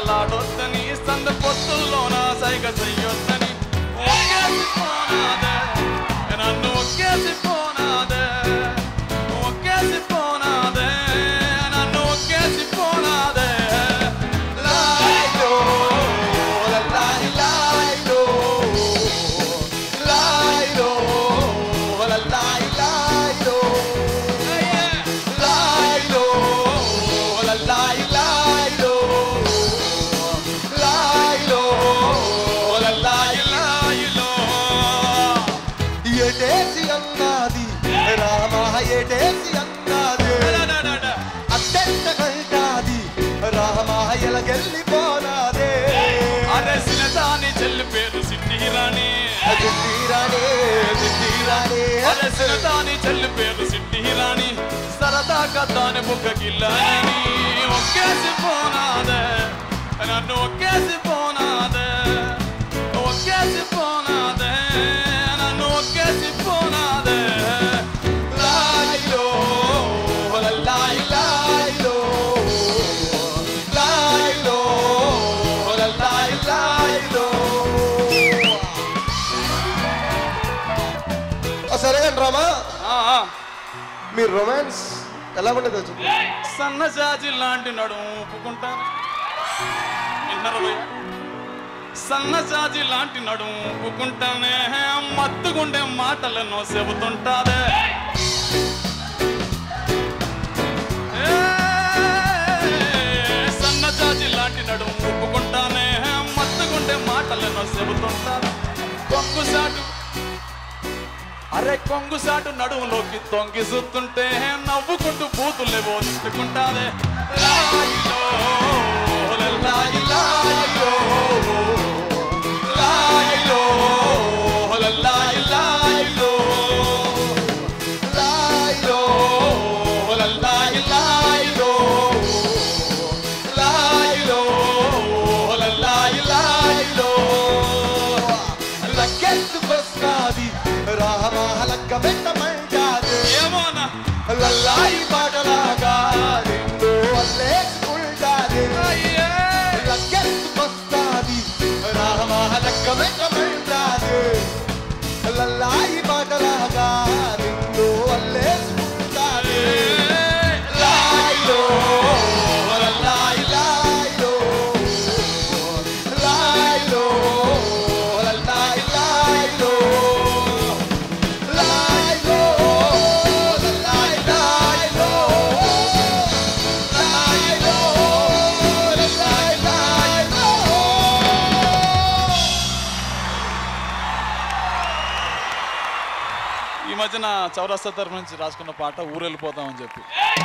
ఆటలాడొద్దని సంద పొత్తుల్లోన సైగ చెయ్యొద్దని ఒక్కేసిపోనాదే నన్ను ఒక్కేసిపోనాదే ఒక్కేసిపోనాదే నన్ను ఒక్కేసిపోనాదే లాయిలో లాయి లాయిలో లాయిలో లాయి లాయిలో లాయిలో లాయి లాయిలో లాయిలో లాయి లాయిలో ఎటేసి అన్నది రామ ఎటేసి అన్నది అత్తెంత కంటాది రామ ఎలగెళ్ళిపోనాదే అరే సినదాని చెల్లి పేరు సిట్టిరాణి సిట్టిరాణి సిట్టిరాణి అరే సినదాని చెల్లి పేరు సిట్టిరాణి సరదాగా దాని బుక్కకిల్లని ఒక్కేసిపోనాదే నన్ను ఒక్కేసిపోనాదే ఒక్కేసిపోనాదే నన్ను ఒక్కేసిపోనాదే లాయిలో లాయి లాయిలో లాయిలో లాయి లాయిలో సరే కానీ రామా మీ రొమాన్స్ ఎలా ఉండేదో చెప్పు. సన్నజాజి లాంటి నడుము ఊపుకుంటాను సన్నజాజి లాంటి నడుము ఊపుకుంటానే మత్తుగుండే మాటలను చెబుతుంటాదే సన్నజాజి లాంటి నడుము ఊపుకుంటానే మత్తుగుండే మాటలను చెబుతుంటాను కొంగుసాటు అరే కొంగుసాటు నడుములోకి తొంగి చూస్తుంటే నవ్వుకుంటూ బూతులేవో తిట్టుకుంటాదే లాయిలో లాయి లాయిలో లాయిలో లాయి లాయిలో లాయిలో లాయి లాయిలో లాయిలో లాయి లాయిలో లగ్గెత్తుకొస్తాది రామ లక్క పెట్టమంటాది ఏమోనా లల్లాయి పాటలాగా నిన్ను అల్లేసుకుంటాది లగ్గెత్తుకొస్తాది రామ లక్క పెట్టమంటాది లల్లాయి పాటలాగా నిన్ను అల్లేసుకుంటాది లాయిలో లాయి లాయిలో లాయిలో లాయి లాయిలో లాయిలో లాయి లాయిలో లాయిలో లాయి లాయిలో. ఈ మధ్యన చౌరస్తా తరఫు నుంచి రాసుకున్న పాట ఊరెళ్ళిపోతామని చెప్పి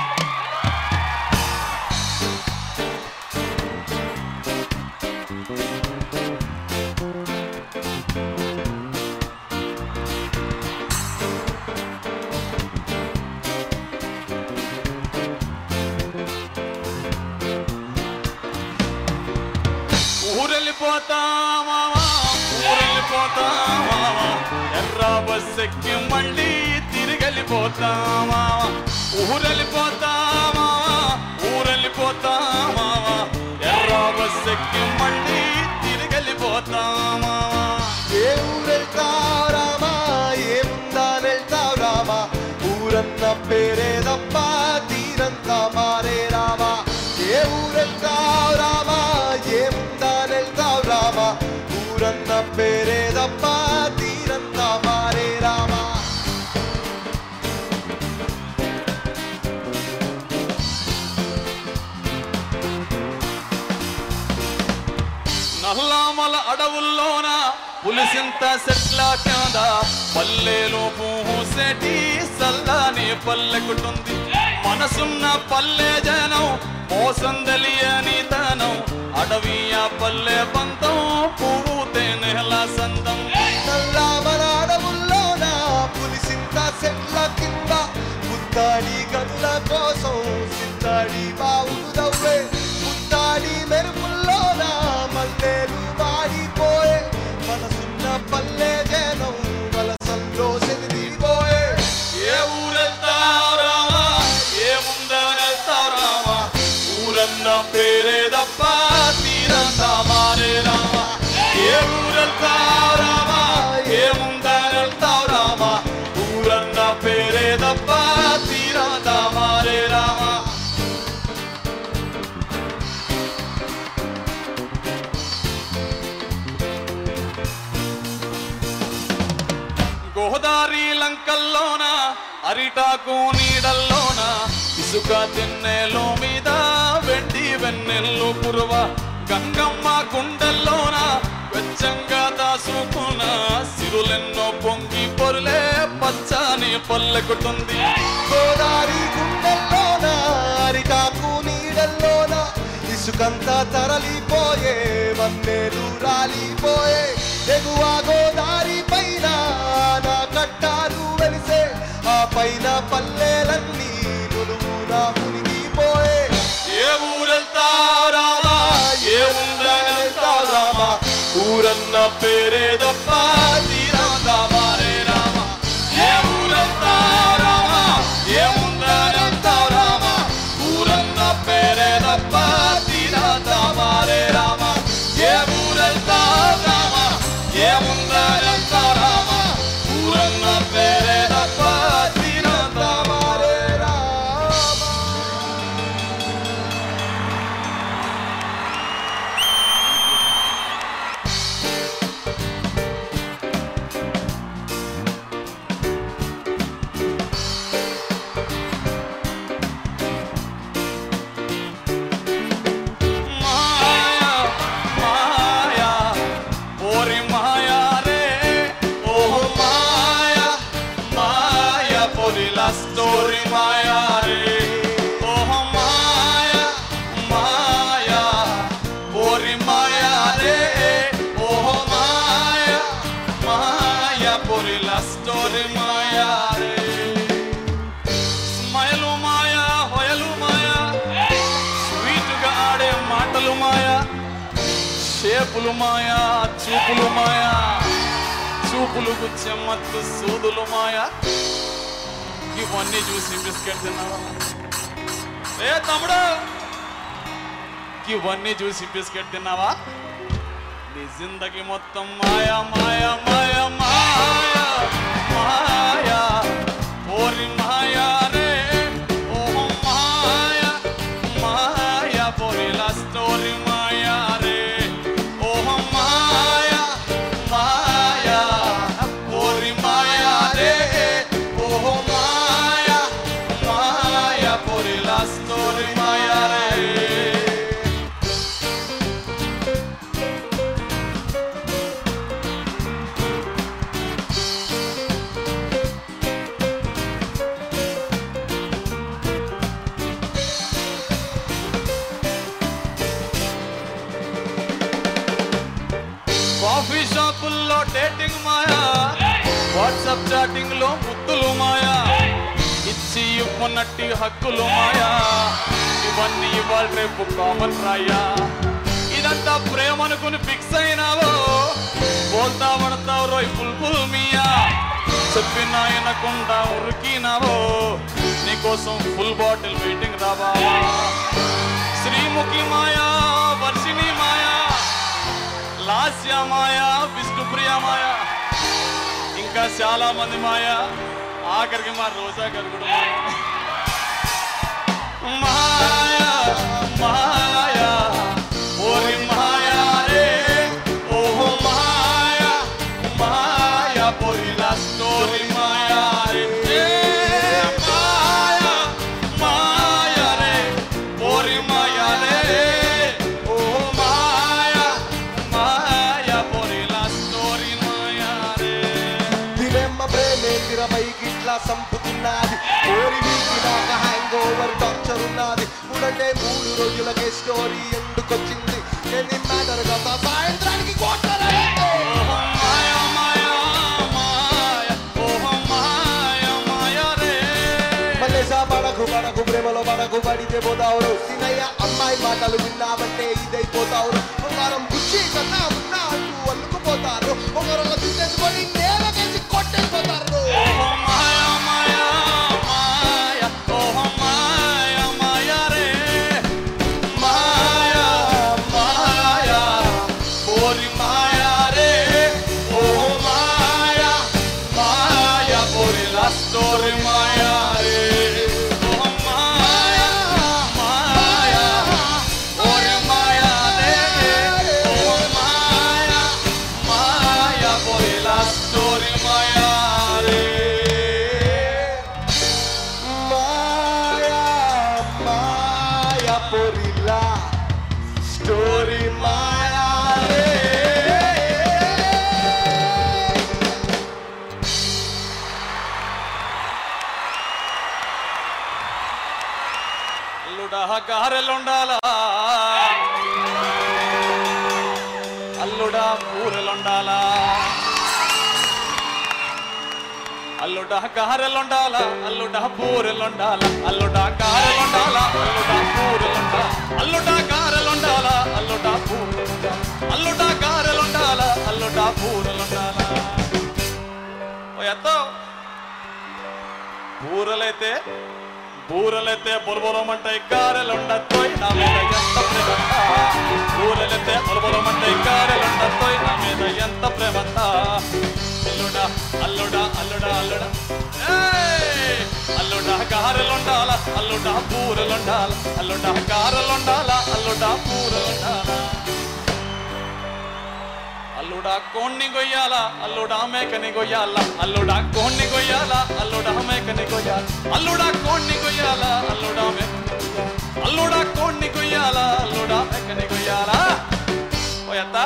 ఊరెళ్ళిపోతామా ఊరెళ్ళిపోతామా ఎర్ర బస్సెక్కి మళ్ళీ తిరిగెళ్ళిపోతామా ఊరెళ్ళిపోతామా ఊరెళ్ళిపోతామా ఎర్ర బస్సెక్కి మళ్ళీ తిరిగెళ్ళిపోతామా ఏ ఊరెళ్తావు రామా ఏముందా వెళ్తావు రామా ఊరన్న పేరే తప్ప తీరంతా మారే రామా ఏ ఊరెళ్తావు రామా ఏముందా వెళ్తావు రామా ఊరన్న పేరే తప్ప తీరంతా మారే రామా. నల్లామల అడవుల్లోన పులిసింత చెట్ల కింద పల్లెలో పూసేటి సల్లాని పల్లెకుటుంది మనసున్న పల్లె జనం మోసం తెలియని తనం అడవియ పల్లె పంతం పువ్వుతే నెల సందం నల్లామల అడవుల్లోన పులిసింత చెట్ల కింద పుత్తాడి గనుల కోసం సిత్తాడి బావులు దవ్వే పుత్తాడి మెరుపుల్లోన మల్లెలు వాడిపోయే మనసున్న పల్లె జనం వలసల్లో చెదిరిపోయే. ఏ ఊరెళ్తారామా ఏ ముందరెళ్తారామా ఊరన్న పేరే తప్ప తీర తీరందామా రే రామా ఏ ఊరెళ్తావు రామా ఏముందనెళ్తావు రామా ఊరన్న పేరే తప్ప తీరందామా రే రామా గోదావరి లంకల్లోన అరిటాకు నీడల్లోన ఇసుక తిన్నెలో మీద వెండి వెన్నెల్లు కురువ గంగమ్మ గుండెల్లోన వెచ్చంగా దాసుకున్న సిరులెన్నో పొంగి పొరులే పచ్చని పల్లెకుతుంది గోదావరి గుండెల్లోన అరిటాకు నీడల్లోన ఇసుకంతా తరలిపోయే వన్నెలు రాలిపోయే ఎగువ గోదావరి పైన నా కట్టాలు వెలిసే ఆ పైన పల్లెలన్నీ నులువునా మునిగిపోయే ఏ ఊరెళ్తావు రామా ఏ ఉందనెళ్తావు రామా ఊరన్న పేరే తప్ప తీరందామా రే రామా ఏ ఊరెళ్తావు రామా ఏ ఉందనెళ్తావు రామా ఊరన్న పేరే తప్ప తీరందామా రే రామా ఏ ఊరెళ్తావు రామా ఏ ఉందనెళ్తావు రామా ఊరన్న పేరే తప్ప తీరందామా రే story Maya re oh Maya Maya pori Maya re oh Maya Maya pori la story Maya re smile Maya hoyalu Maya sweet ga aade maatalu Maya shapulu Maya చూపులు Maya చూపులకు చెమ్మత్తు సూదులు Maya ఇవన్నీ చూసి బిస్కెట్ తిన్నావా ఏ తమ్ముడు ఇవన్నీ చూసి biscuit తిన్నావా నీ జిందగీ మొత్తం మాయా మాయా మాయా మాయా మాయా ఓరి మాయా రే ఓ మాయా మాయా పోరి లా స్టోరీ మాయా రే ఓ మాయా మాయా ఓరి మాయా రే ఓ story Maya re కాఫీ షాపుల్లో డేటింగ్ మాయా వాట్సాప్ చాటింగ్ లో ముద్దులు మాయా ఇచ్చి ఇవ్వనట్టి హక్కులు మాయా ఇవన్నీ ఇవాళ రేపు కామన్ రాయా ఇదంతా ప్రేమ అనుకుని ఫిక్స్ అయినావో బోల్తా పడతావు రోయ్ బుల్బుల్ మియా చెప్పిన వినకుండా ఉరికినావో నీకోసం ఫుల్ బాటిల్ వెయిటింగ్ రావా శ్రీముఖి మాయా వర్షిణి మాయా లాస్య మాయా విష్ణుప్రియ మాయా ఇంకా చాలా మంది మాయా ఆఖరికి మా రోజా గారు కూడా మాయా మాయా ఓరి మాయా రే ఓహో మాయా మాయా పోరి లా స్టోరీ మాయా రే మాయా మాయా రే ఓరి మాయా రే ఓహో మాయా మాయా పోరి లా స్టోరీ మాయా రే దినమ్మ ప్రేమే తిరపైకి ఇట్లా సంపుతున్నది ఓరి వీకి దాకా హ్యాంగ్ ఓవర్ టార్చర్ ఉన్నది చూడండి 3 రోజులకే స్టోరీ ఎందుకొచ్చింది ఎన్ని మ్యాటర్ కదా సాయంత్రానికి కొట్టరా మాయా మాయా మాయా ఓహో మాయా మాయా రే మల్లేసా పడకు పడకు ప్రేమలో పడకు పడితే పోతావురు సినయ్య అమ్మాయి మాటలు విన్నామంటే ఇదైపోతావు ఒకరం బుచ్చి కన్నా ఉన్నా అంటూ అల్లుకుపోతారు ఒకరు తీసేసుకొని నేలకేసి కొట్టేసిపోతారు మాయా మాయా మాయా ఓహో మాయా మాయా రే మాయా మాయా గారెలుండాలా అల్లుడా పూరెలుండాలా అల్లుడా గారెలుండాలా అల్లుడా పూరెలుండాలా అల్లుడా గారెలుండాలా అల్లుడా పూరెలుండాలా అల్లుడా గారెలుండాలా అల్లుడా పూరెలుండాలా అల్లుడా గారెలుండాలా అల్లుడా పూరెలుండాలా ఓ ఎత్తో బూరలైతే బొలబొలమంటాయి గారెలుండతోయ్ నా మీద ఎంత ప్రేమంత బూరలైతే బొలబొలమంటాయి గారెలుండతోయ్ నా మీద ఎంత ప్రేమంత అల్లుడా అల్లుడా అల్లుడా అల్లుడా అల్లుడా గారెలుండాల అల్లుడా బూరెలుండాల అల్లుడా గారెలుండాల అల్లుడా బూరెలుండాల అల్లుడా కోణ్ణి గొయ్యాల అల్లుడా మేకని గొయ్యాల అల్లుడా కోణ్ణి గొయ్యాల అల్లుడా మేకని గొయ్యాల అల్లుడా కోణ్ణి గొయ్యాల అల్లుడా మేకని అల్లుడా కోణ్ణి గొయ్యాల అల్లుడా మేకని గొయ్యాల పోయత్త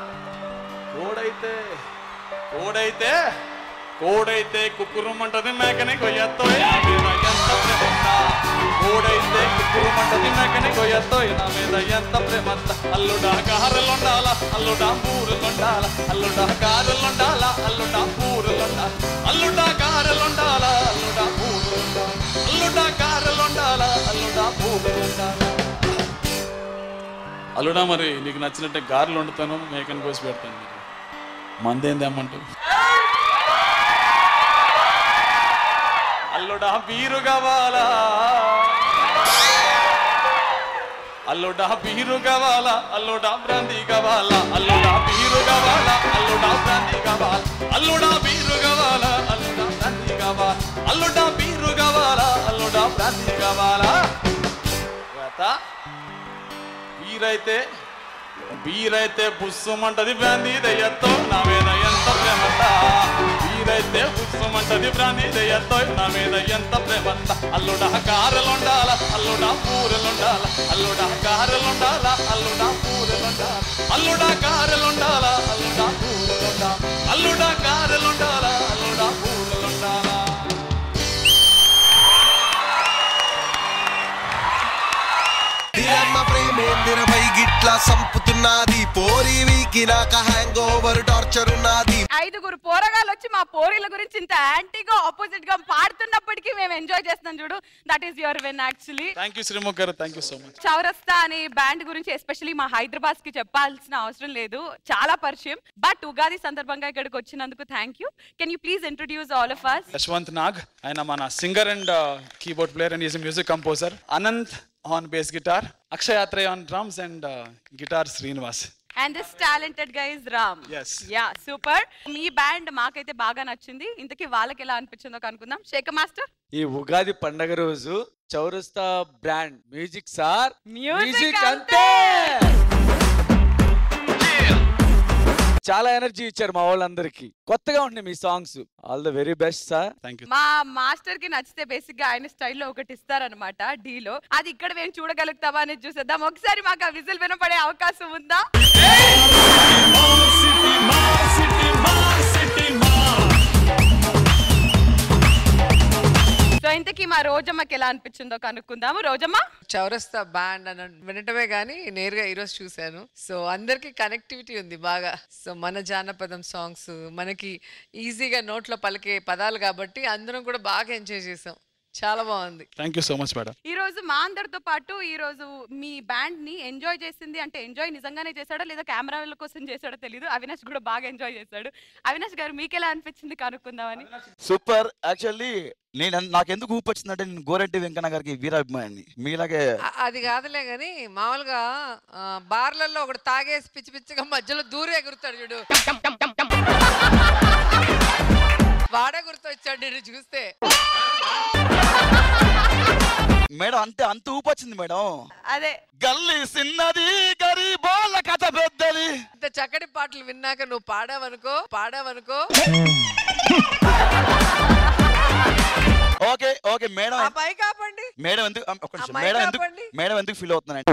కోడైతే కుక్కురుమంటది మేకని గొయ్యత్తోయ్ నా మీద ఎంత ప్రేమంత కోడైతే కుక్కురుమంటది మేకని గొయ్యత్తోయ్ నా మీద ఎంత ప్రేమంత అల్లుడా గారెలుండాల అల్లుడా పూరెలుండాల అల్లుడా గారెలుండాల అల్లుడా పూరెలుండాల అల్లుడా గారెలుండాల అల్లుడా పూరెలుండాల అల్లుడా గారెలుండాల అల్లుడా పూరెలుండాల అల్లుడా మరి నీకు నచ్చినట్టే గారెలు వండుతాను మేకని కోసి పెడతాను మీరు మందేంది అమ్మంటావు అల్లుడా బీరు కావాలా అల్లుడా బీరు కావాలా అల్లుడా బ్రాందీ కావాలా అల్లుడా బీరు కావాలా అల్లుడా బ్రాందీ కావాలా అల్లుడా బీరు కావాలా అల్లుడా బ్రాందీ కావాలా అల్లుడా బీరు కావాలా అల్లుడా బ్రాందీ కావాలా బీరైతే బుస్సుమంటది బ్రాందీ దయ్యతో నా మీద ఎంత ప్రేమంత బీరైతే బుస్సుమంటది బ్రాందీ దయ్యతో నా మీద ఎంత ప్రేమంత అల్లుడా గారెలుండాల అల్లుడా పూరెలుండాల అల్లుడా గారెలుండాల అల్లుడా పూరెలుండాల అల్లుడా గారెలుండాల అల్లుడా పూరెలుండాల అల్లుడా గారెలుండాల అల్లుడా పూరెలుండాల ప్రేమేందిరపై గిట్లా సంపుతున్నది పోరి వీకి నాక హ్యాంగ్ ఓవర్ టార్చర్ ఉన్నది 5 పోరగాళ్ళు వచ్చి మా పోరీల గురించి ఇంత యాంటీగా ఆపోజిట్ గా పాడుతున్నప్పటికీ మేము ఎంజాయ్ చేస్తున్నాం చూడు that is your win actually thank you Srimukh గారు థాంక్యూ సో మచ్ చౌరస్తా అనే బ్యాండ్ గురించి ఎస్పెషల్లీ మా హైదరాబాద్ కి చెప్పాల్సిన అవసరం లేదు చాలా పరిచయం బట్ ఉగాది సందర్భంగా ఇక్కడికి వచ్చినందుకు thank you can you please introduce all of us Yashwanth Nag ఆయన మన singer and keyboard player and is music composer Ananth on bass guitar, Akshay Atre on drums and guitar Srinivas. And this talented guy is Ram. Yes. Yeah, super. మీ band మాకైతే బాగా నచ్చింది. ఇంతకీ వాళ్ళకి ఎలా అనిపించిందో కనుక్కుందాం. శేఖర్ మాస్టర్. ఈ ఉగాది పండగ రోజు చౌరస్తా బ్రాండ్ మ్యూజిక్ సార్ మ్యూజిక్ అంతే చాలా ఎనర్జీ ఇచ్చారు మా వాళ్ళందరికి కొత్తగా ఉండే మీ songs all the very best sir thank you మా మాస్టర్ కి నచ్చితే బేసిక్ గా ఆయన స్టైల్లో ఒకటి ఇస్తారనమాట డీలో అది ఇక్కడ మేము చూడగలుగుతామా అనేది చూసేద్దాం ఒకసారి మాకు ఆ విజిల్ వినపడే అవకాశం ఉందా సో ఇంతకీ మా రోజమ్మకి ఎలా అనిపించిందో కనుక్కుందాము రోజమ్మ చౌరస్తా బ్యాండ్ అని వినటమే గానీ నేరుగా ఈరోజు చూశాను సో అందరికి కనెక్టివిటీ ఉంది బాగా సో మన జానపదం సాంగ్స్ మనకి ఈజీగా నోట్లో పలికే పదాలు కాబట్టి అందరం కూడా బాగా ఎంజాయ్ చేసాం చాలా బాగుంది థాంక్యూ సో మచ్ మేడం ఈ రోజు మా అందరితో పాటు ఈ రోజు మీ బ్యాండ్ ని ఎంజాయ్ చేసింది అంటే ఎంజాయ్ నిజంగానే చేశాడో లేదా కెమెరాల కోసం చేశాడో తెలియదు అవినాష్ కూడా బాగా ఎంజాయ్ చేశాడు అవినాష్ గారు మీకు ఎలా అనిపించింది కనుక్కుందామని సూపర్ యాక్చువల్లీ నాకెందుకు ఊపు వచ్చిందంటే నేను గోరెడ్డి వెంకన్న గారికి వీరాభిమాని మీలాగే అది కాదులే గాని మామూలుగా బార్లలో ఒకటి తాగేసి పిచ్చి పిచ్చిగా మధ్యలో దూరే ఎగురుతాడు చూడు వాడే గుర్తొచ్చాడు నేను చూస్తే మేడం అంత ఊపు వచ్చింది మేడం అదే గల్లీ చిన్నది గరీబోళ్ళ కథ పెద్దది ఇంత చక్కటి పాటలు విన్నాక నువ్వు పాడావనుకో ఓకే ఓకే మేడం పై కాపండి మేడం ఎందుకు ఫీల్ అవుతున్నానంటే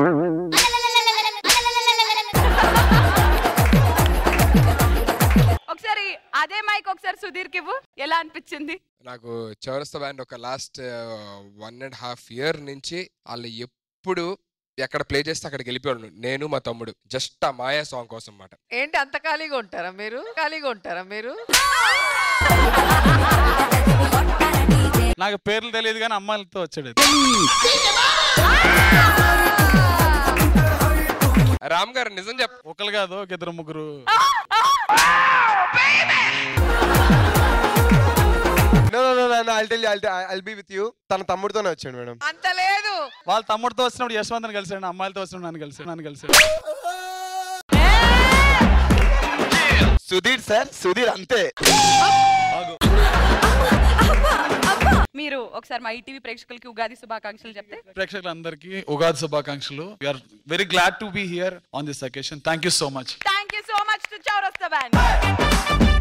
ఒకసారి అదే మైక్ ఒకసారి సుధీర్ కి ఇవ్వు ఎలా అనిపించింది నాకు చౌరస్తా బ్యాండ్ ఒక లాస్ట్ 1.5 year నుంచి వాళ్ళు ఎప్పుడు ఎక్కడ ప్లే చేస్తే అక్కడికి వెళ్ళిపోయాడు నేను మా తమ్ముడు జస్ట్ ఆ మాయా సాంగ్ కోసం అన్నమాట. ఏంటి అంత ఖాళీగా ఉంటారా మీరు నాకు పేర్లు తెలియదు కానీ అమ్మాయిలతో వచ్చాడు. రామ్ గారు నిజం చెప్ప, ఒకరు కాదు ఒక ఇద్దరు ముగ్గురు. I'll be with you. తన తమ్ముడితోనే వచ్చాడు మేడం. అంత లేదు. వాళ్ళ తమ్ముడితో వచ్చినప్పుడు యశ్వంత్ కలిసాడు, అమ్మాయిలతో వచ్చినప్పుడు నన్ను కలిసాడు. సుధీర్ సార్, సుధీర్ అంతే. మీరు ఒకసారి మా ఈటీవీ ప్రేక్షకులకి ఉగాది శుభాకాంక్షలు చెప్తే. ప్రేక్షకులందరికీ ఉగాది శుభాకాంక్షలు. We are very glad to be here on this occasion. Thank you so much. Thank you so much to Chaurasta Band.